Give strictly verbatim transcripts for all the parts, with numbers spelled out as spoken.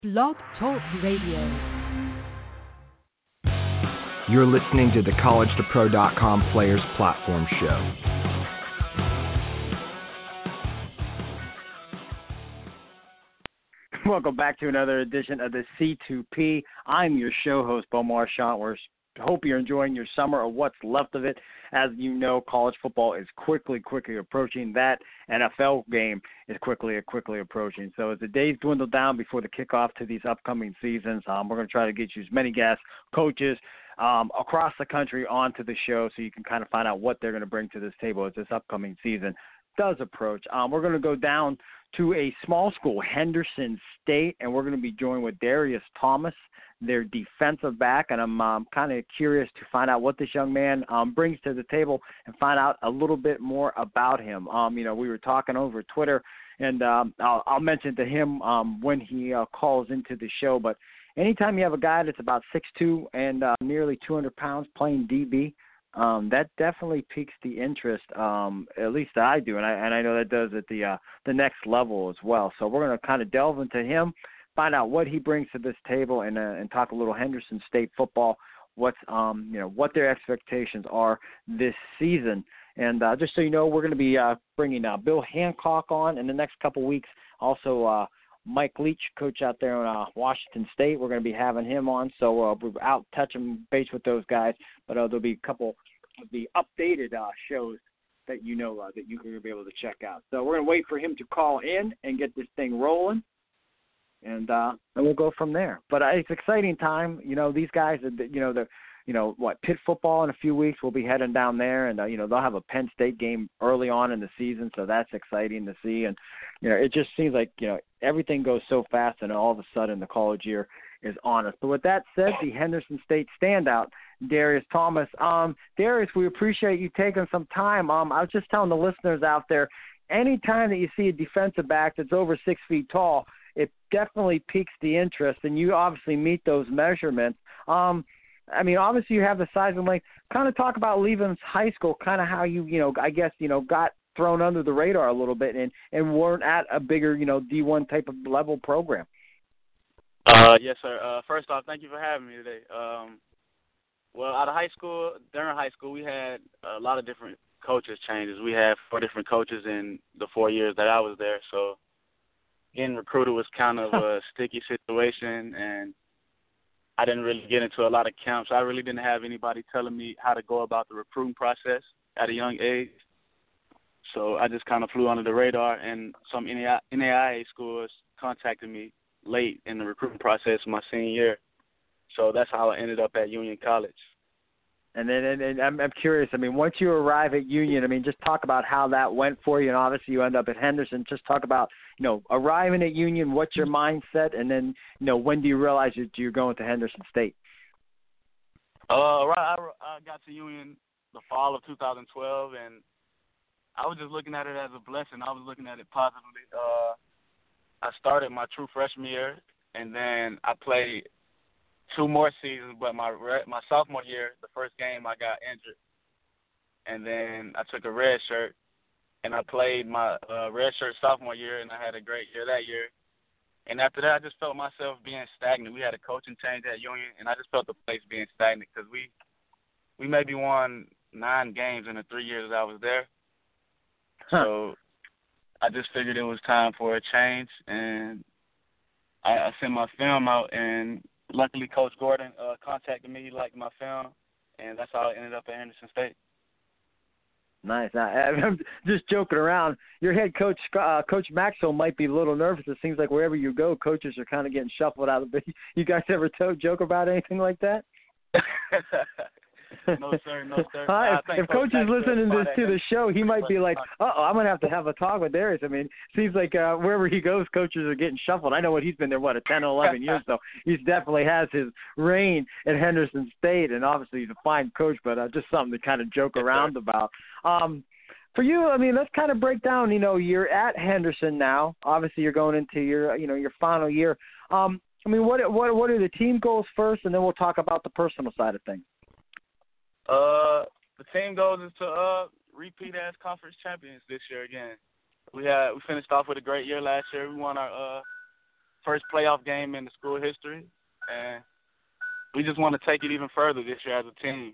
Blog Talk Radio. You're listening to the college to pro dot com Players Platform Show. Welcome back to another edition of the C two P. I'm your show host, Bomar Shantworth. Hope you're enjoying your summer or what's left of it. As you know, college football is quickly, quickly approaching. That N F L game is quickly, quickly approaching. So as the days dwindle down before the kickoff to these upcoming seasons, um, we're going to try to get you as many guests, coaches um, across the country onto the show so you can kind of find out what they're going to bring to this table as this upcoming season does approach. Um, we're going to go down to a small school, Henderson State, and we're going to be joined with Darius Thomas, their defensive back, and I'm um, kind of curious to find out what this young man um, brings to the table and find out a little bit more about him. Um, you know, we were talking over Twitter, and um, I'll, I'll mention to him um, when he uh, calls into the show, but anytime you have a guy that's about six two and uh, nearly two hundred pounds playing D B, Um, that definitely piques the interest, um, at least I do, and I and I know that does at the uh, the next level as well. So we're going to kind of delve into him, find out what he brings to this table, and uh, and talk a little Henderson State football. What's um you know what their expectations are this season, and uh, just so you know, we're going to be uh, bringing uh, Bill Hancock on in the next couple weeks. Also, uh, Mike Leach, coach out there in uh, Washington State, we're going to be having him on. So uh, we're out touching base with those guys, but uh, there'll be a couple of the updated uh, shows that you know uh, that you're going to be able to check out. So we're going to wait for him to call in and get this thing rolling, and uh, and we'll go from there. But uh, it's an exciting time. You know, these guys, you know, the you know what Pitt football in a few weeks. We'll be heading down there, and uh, you know they'll have a Penn State game early on in the season, so that's exciting to see. And you know, it just seems like you know everything goes so fast, and all of a sudden the college year is on us. So with that said, the Henderson State standout, Darius Thomas. Um, Darius, we appreciate you taking some time. Um, I was just telling the listeners out there, anytime that you see a defensive back that's over six feet tall, it definitely piques the interest, and you obviously meet those measurements. Um, I mean, obviously you have the size and length. Kind of talk about leaving high school, kind of how you, you know, I guess, you know, got thrown under the radar a little bit and, and weren't at a bigger, you know, D one type of level program. Uh, yes, sir. Uh, first off, thank you for having me today. Um, well, out of high school, during high school, we had a lot of different coaches changes. We had four different coaches in the four years that I was there, so getting recruited was kind of a sticky situation, and I didn't really get into a lot of camps. I really didn't have anybody telling me how to go about the recruiting process at a young age. So I just kind of flew under the radar, and some N A I A schools contacted me late in the recruiting process my senior year. So that's how I ended up at Union College. And then and, and I'm, I'm curious, I mean, once you arrive at Union, I mean, just talk about how that went for you, and obviously you end up at Henderson. Just talk about, you know, arriving at Union, what's your mindset, and then, you know, when do you realize that you're going to Henderson State? Uh, right, I, I got to Union the fall of two thousand twelve, and I was just looking at it as a blessing. I was looking at it positively. Uh, I started my true freshman year, and then I played two more seasons, but my my sophomore year, the first game, I got injured. And then I took a red shirt, and I played my uh, red shirt sophomore year, and I had a great year that year. And after that, I just felt myself being stagnant. We had a coaching change at Union, and I just felt the place being stagnant because we, we maybe won nine games in the three years that I was there. Huh. So I just figured it was time for a change, and I, I sent my film out, and luckily Coach Gordon uh, contacted me, liked my film, and that's how I ended up at Henderson State. Nice. Now, I'm just joking around. Your head coach, uh, Coach Maxwell, might be a little nervous. It seems like wherever you go, coaches are kind of getting shuffled out of the – you guys ever to- joke about anything like that? No, sir. No, sir. Uh, if if Coach is listening to, to the show, he might be like, uh-oh, I'm going to have to have a talk with Darius. I mean, it seems like uh, wherever he goes, coaches are getting shuffled. I know what he's been there, what, a ten, eleven years, so he definitely has his reign at Henderson State, and obviously he's a fine coach, but uh, just something to kind of joke around about. Um, for you, I mean, let's kind of break down, you know, you're at Henderson now. Obviously you're going into your, you know, your final year. Um, I mean, what, what, what are the team goals first, and then we'll talk about the personal side of things. Uh, the team goals is to uh repeat as conference champions this year again. We had we finished off with a great year last year. We won our uh first playoff game in the school history, and we just want to take it even further this year as a team.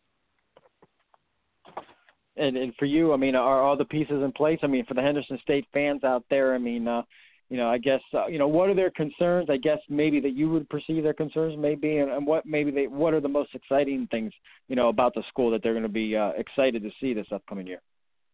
And and for you, I mean, are all the pieces in place? I mean, for the Henderson State fans out there, I mean, uh, you know, I guess, uh, you know, what are their concerns? I guess maybe that you would perceive their concerns maybe, and, and what maybe they, what are the most exciting things, you know, about the school that they're going to be uh, excited to see this upcoming year?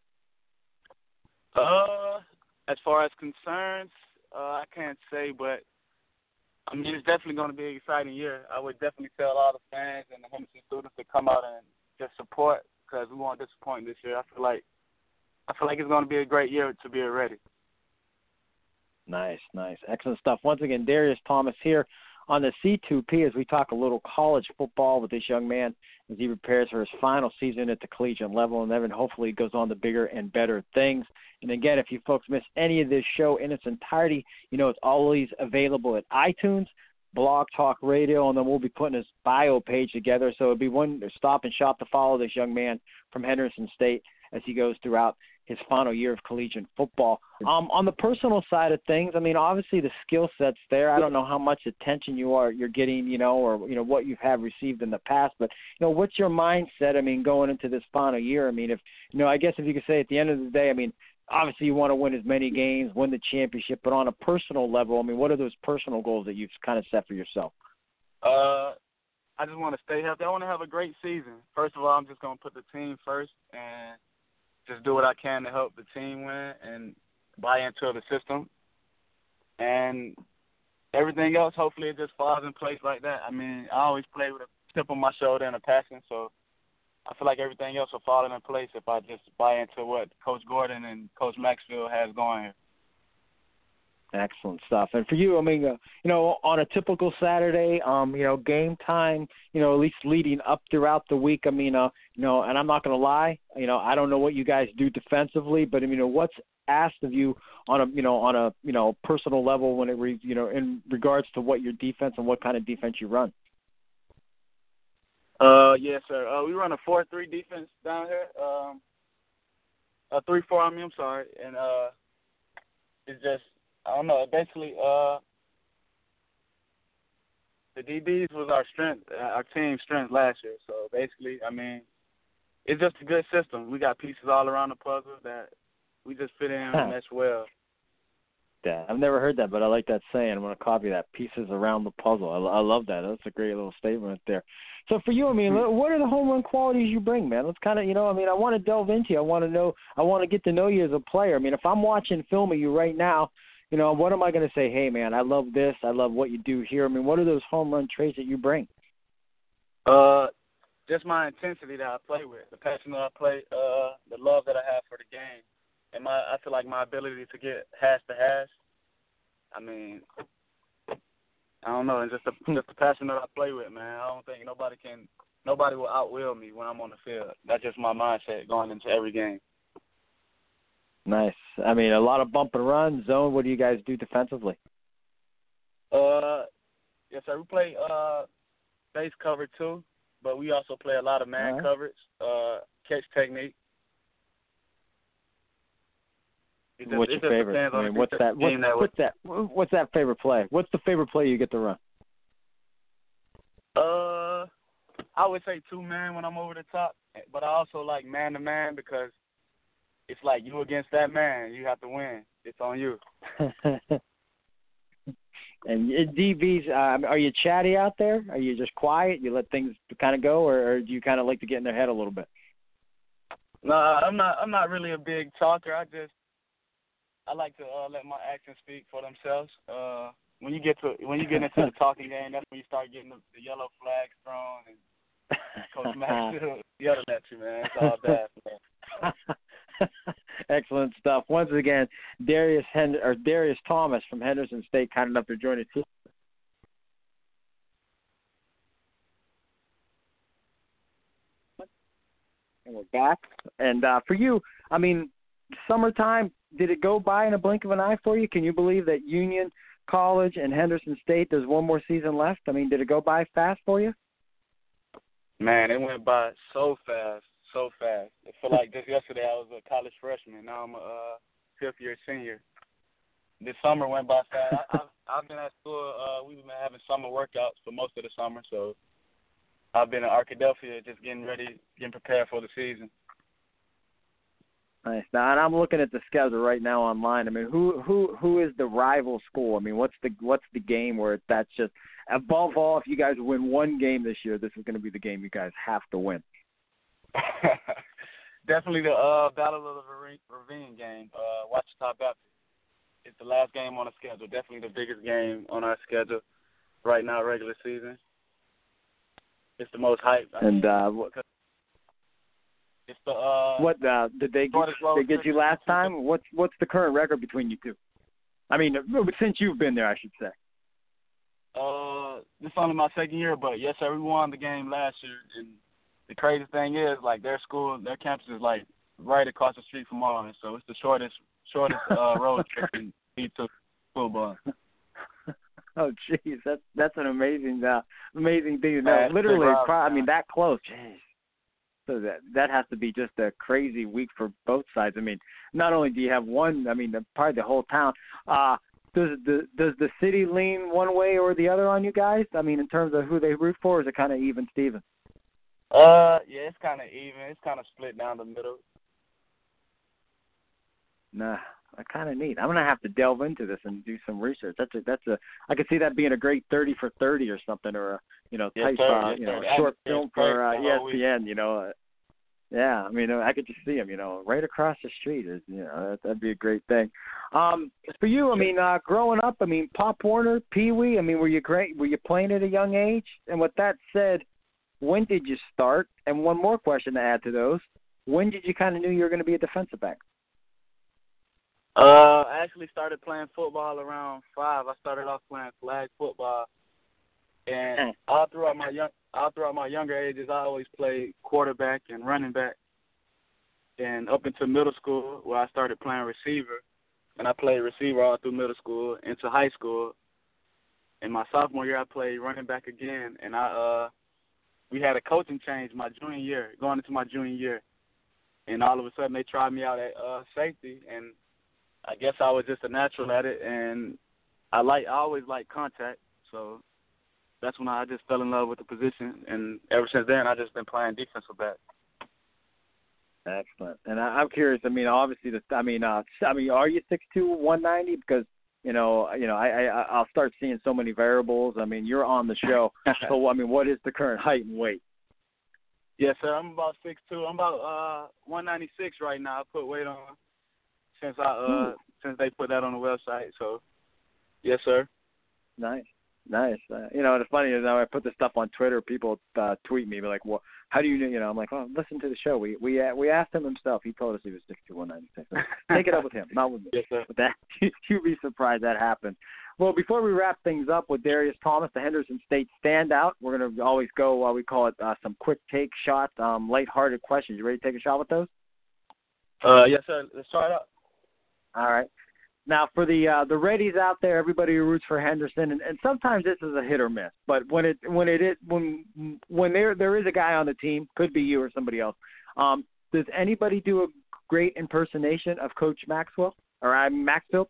Uh, as far as concerns, uh, I can't say, but I mean, it's definitely going to be an exciting year. I would definitely tell all the fans and the Henderson students to come out and just support, because we won't disappoint this year. I feel like I feel like it's going to be a great year to be ready. Nice, nice. Excellent stuff. Once again, Darius Thomas here on the C two P as we talk a little college football with this young man as he prepares for his final season at the collegiate level, and then hopefully goes on to bigger and better things. And again, if you folks miss any of this show in its entirety, you know it's always available at iTunes, Blog Talk Radio, and then we'll be putting his bio page together. So it'll be one stop and shop to follow this young man from Henderson State as he goes throughout his final year of collegiate football. Um, on the personal side of things, I mean, obviously the skill set's there. I don't know how much attention you are you're getting, you know, or you know what you have received in the past. But you know, what's your mindset? I mean, going into this final year. I mean, if you know, I guess if you could say at the end of the day, I mean, obviously you want to win as many games, win the championship. But on a personal level, I mean, what are those personal goals that you've kind of set for yourself? Uh, I just want to stay healthy. I want to have a great season. First of all, I'm just going to put the team first and just do what I can to help the team win and buy into the system. And everything else, hopefully it just falls in place like that. I mean, I always play with a chip on my shoulder and a passion, so I feel like everything else will fall into place if I just buy into what Coach Gordon and Coach Maxfield has going here. Excellent stuff. And for you, I mean, uh, you know, on a typical Saturday, um, you know, game time, you know, at least leading up throughout the week, I mean, uh, you know, and I'm not going to lie, you know, I don't know what you guys do defensively, but, I mean, you know, what's asked of you on a, you know, on a, you know, personal level when it, re, you know, in regards to what your defense and what kind of defense you run? Uh, yes, sir. Uh, we run a four three defense down here. Um, a three four, I mean, I'm sorry. And uh, it's just, I don't know. Basically, uh, the D Bs was our strength, our team's strength last year. So basically, I mean, it's just a good system. We got pieces all around the puzzle that we just fit in and mesh well. Yeah, I've never heard that, but I like that saying. I'm going to copy that. Pieces around the puzzle. I, I love that. That's a great little statement there. So for you, I mean, what are the home run qualities you bring, man? Let's kind of, you know, I mean, I want to delve into you. I want to know. I want to get to know you as a player. I mean, if I'm watching film of you right now, you know, what am I going to say? Hey, man, I love this. I love what you do here. I mean, what are those home run traits that you bring? Uh, just my intensity that I play with, the passion that I play, uh, the love that I have for the game, and my I feel like my ability to get hash to hash. I mean, I don't know, and just the just the passion that I play with, man. I don't think nobody can, nobody will outwill me when I'm on the field. That's just my mindset going into every game. Nice. I mean, a lot of bump and run, zone. What do you guys do defensively? Uh, yes, sir. We play uh base cover too, but we also play a lot of man right. coverage, uh, catch technique. It just, what's it your favorite? I mean, what's that? What's that, what's that? What's that favorite play? What's the favorite play you get to run? Uh, I would say two man when I'm over the top, but I also like man to man because it's like you against that man. You have to win. It's on you. And D Bs, um, are you chatty out there? Are you just quiet? You let things kind of go, or, or do you kind of like to get in their head a little bit? No, I'm not. I'm not really a big talker. I just I like to uh, let my actions speak for themselves. Uh, when you get to when you get into the talking game, that's when you start getting the, the yellow flags thrown and Coach Max yelling at you, man. It's all bad, man. Excellent stuff. Once again, Darius Hend- or Darius Thomas from Henderson State, kind enough to join us. And we're back. And uh, for you, I mean, summertime, did it go by in a blink of an eye for you? Can you believe that Union College and Henderson State, there's one more season left? I mean, did it go by fast for you? Man, it went by so fast, so fast. It felt like just yesterday I was a college freshman. Now I'm a uh, fifth-year senior. this summer went by fast. I, I've, I've been at school. Uh, we've been having summer workouts for most of the summer, so I've been in Arkadelphia just getting ready, getting prepared for the season. Nice. Now, and I'm looking at the schedule right now online. I mean, who who who is the rival school? I mean, what's the what's the game where that's just above all? If you guys win one game this year, this is going to be the game you guys have to win. Definitely the uh, Battle of the Ravine game, uh, Ouachita Baptist. It's the last game on the schedule. Definitely the biggest game on our schedule right now, regular season. It's the most hype. I and mean, uh, it's the uh, what uh, did they get, they get you last time? What's what's the current record between you two? I mean, since you've been there, I should say. Uh, this is only my second year, but yes, sir, we won the game last year. And the crazy thing is, like, their school, their campus is like right across the street from ours, so it's the shortest shortest uh, road trip in B two football. Oh, jeez, that's that's an amazing uh, amazing thing to know. Literally, pro- I mean, that close. Jeez. So that that has to be just a crazy week for both sides. I mean, not only do you have one, I mean, the, probably the whole town. Uh, does the does the city lean one way or the other on you guys? I mean, in terms of who they root for, or is it kind of even, Steven? Uh, yeah, it's kind of even. It's kind of split down the middle. Nah, kind of neat. I'm gonna have to delve into this and do some research. That's a that's a. I could see that being a great thirty for thirty or something, or a you know yes, type sir, uh, yes, you know sir. short film for uh, E S P N. Week. You know, uh, yeah. I mean, I could just see him. You know, right across the street. Is you know that, that'd be a great thing. Um, for you, I mean, uh, growing up, I mean, Pop Warner, Pee Wee. I mean, were you great? Were you playing at a young age? And with that said, when did you start? And one more question to add to those: when did you kind of knew you were going to be a defensive back? Uh, I actually started playing football around five. I started off playing flag football, and all throughout my young, all throughout my younger ages, I always played quarterback and running back. And up into middle school, where I started playing receiver, and I played receiver all through middle school into high school. In my sophomore year, I played running back again, and I uh, we had a coaching change my junior year, going into my junior year, and all of a sudden they tried me out at uh, safety, and I guess I was just a natural at it, and I like I always liked contact, so that's when I just fell in love with the position, and ever since then I've just been playing defensive back. Excellent. And I, I'm curious. I mean, obviously, the, I mean, uh, I mean, are you six two, one ninety? Because you know, you know, I, I I'll start seeing so many variables. I mean, you're on the show, so I mean, what is the current height and weight? Yes, sir. I'm about six two. I'm about uh one ninety-six right now. I put weight on since I uh since they put that on the website. So, yes, sir. Nice, nice. Uh, you know, and it's funny is now I put this stuff on Twitter. People uh, tweet me like, "Well, how do you know?" You know, I'm like, "Oh, listen to the show. We we uh, we asked him himself. He told us he was six two, one ninety-six. Take it up with him, not with me." Yes, sir. But that you'd be surprised that happened. Well, before we wrap things up with Darius Thomas, the Henderson State standout, we're going to always go, uh, we call it uh, some quick take shots, um, lighthearted questions. You ready to take a shot with those? Uh, yes, sir. Let's try it out. All right. Now, for the uh, the Reddies out there, everybody who roots for Henderson, and, and sometimes this is a hit or miss, but when it when it is when when there there is a guy on the team, could be you or somebody else. Um, does anybody do a great impersonation of Coach Maxwell or I'm Maxfield?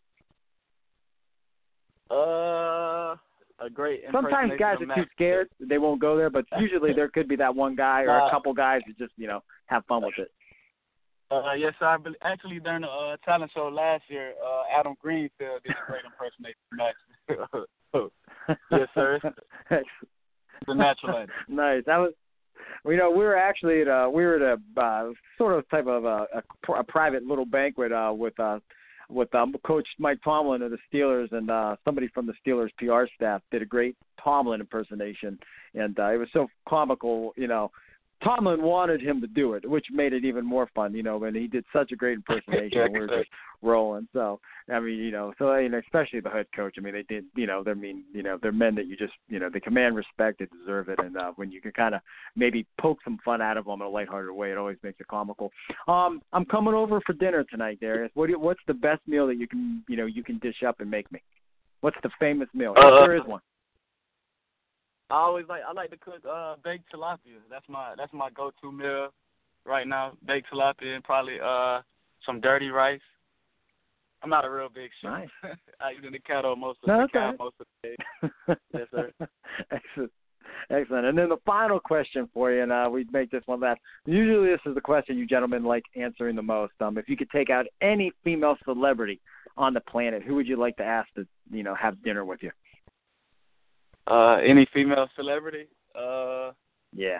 Uh, a great. Sometimes guys are too scared; they won't go there. But usually there could be that one guy or a couple guys who just you know have fun with it. Uh, yes, I be- actually during the uh, talent show last year, uh, Adam Greenfield did a great impersonation of Max. Yes, sir. It's the natural. Nice. That was. You know, we were actually at a, we were at a uh, sort of type of a, a, a private little banquet uh, with uh, with um, Coach Mike Tomlin of the Steelers, and uh, somebody from the Steelers P R staff did a great Tomlin impersonation, and uh, it was so comical. You know, Tomlin wanted him to do it, which made it even more fun. You know, and he did such a great impersonation. Yeah, we were just rolling. So I mean, you know, so you know, especially the head coach. I mean, they did. You know, they're mean. You know, they're men that you just. You know, they command respect. They deserve it. And uh, when you can kind of maybe poke some fun out of them in a lighthearted way, it always makes it comical. Um, I'm coming over for dinner tonight, Darius. What do you, what's the best meal that you can you know you can dish up and make me? What's the famous meal? Uh, if there is one. I always like I like to cook uh, baked tilapia. That's my that's my go-to meal right now. Baked tilapia and probably uh, some dirty rice. I'm not a real big shot. Nice. I eat in the kettle most of no, the okay. most of the day. Yes, sir. Excellent. Excellent. And then the final question for you, and uh, we make this one last. Usually this is the question you gentlemen like answering the most. Um, if you could take out any female celebrity on the planet, who would you like to ask to, you know, have dinner with you? Uh, any female celebrity? Uh, yeah.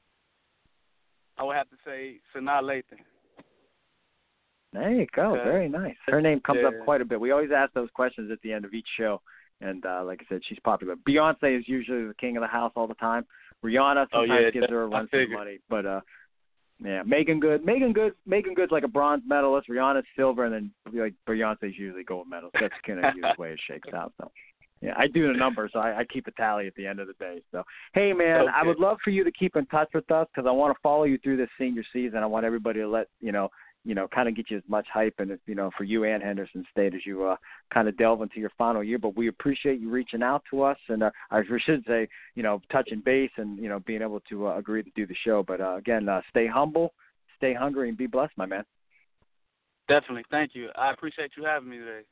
I would have to say Sanaa Lathan. There you go. Okay. Very nice. Her name comes yeah. up quite a bit. We always ask those questions at the end of each show. And uh, like I said, she's popular. Beyonce is usually the king of the house all the time. Rihanna sometimes oh, yeah, gives her a run for money. But, uh, yeah, Megan Good. Megan Good Megan Good's like a bronze medalist. Rihanna's silver. And then like Beyonce's usually gold medal. So that's kind of the way it shakes out. So, yeah, I do the numbers. So I, I keep a tally at the end of the day. So, hey, man, okay. I would love for you to keep in touch with us because I want to follow you through this senior season. I want everybody to let, you know, you know, kind of get you as much hype and, you know, for you and Henderson State as you uh, kind of delve into your final year. But we appreciate you reaching out to us and uh, I should say, you know, touching base and, you know, being able to uh, agree to do the show. But, uh, again, uh, stay humble, stay hungry, and be blessed, my man. Definitely. Thank you. I appreciate you having me today.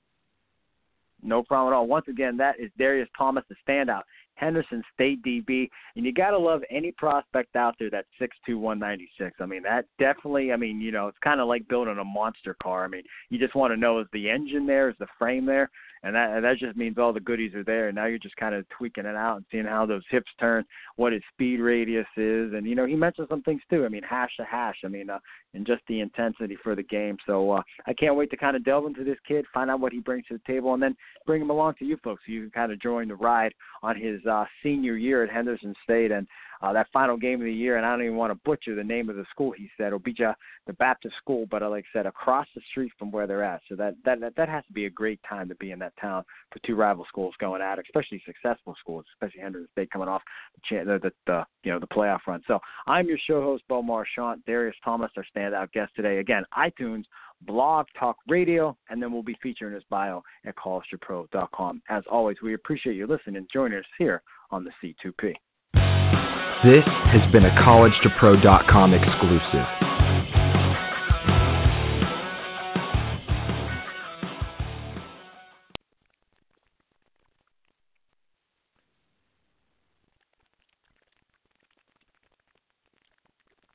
No problem at all. Once again, that is Darius Thomas, the standout Henderson State D B, and you got to love any prospect out there that's six two, one ninety-six. I mean, that definitely, I mean, you know, it's kind of like building a monster car. I mean, you just want to know, is the engine there, is the frame there, and that that just means all the goodies are there, and now you're just kind of tweaking it out and seeing how those hips turn, what his speed radius is, and, you know, he mentioned some things too. I mean, hash to hash, I mean, uh, and just the intensity for the game. So uh, I can't wait to kind of delve into this kid, find out what he brings to the table, and then bring him along to you folks so you can kind of join the ride on his uh, senior year at Henderson State and uh, that final game of the year. And I don't even want to butcher the name of the school, he said, Obija, the Baptist school, but uh, like I said, across the street from where they're at. So that, that, that, that has to be a great time to be in that town for two rival schools going at it, especially successful schools, especially Henderson State coming off the, the, the, the you know, the playoff run. So I'm your show host, Bo Marchant. Darius Thomas, our standout guest today. Again, iTunes, Blog Talk Radio, and then we'll be featuring his bio at college to pro dot com. As always, we appreciate you listening and joining us here on the C two P. This has been a college to pro dot com exclusive.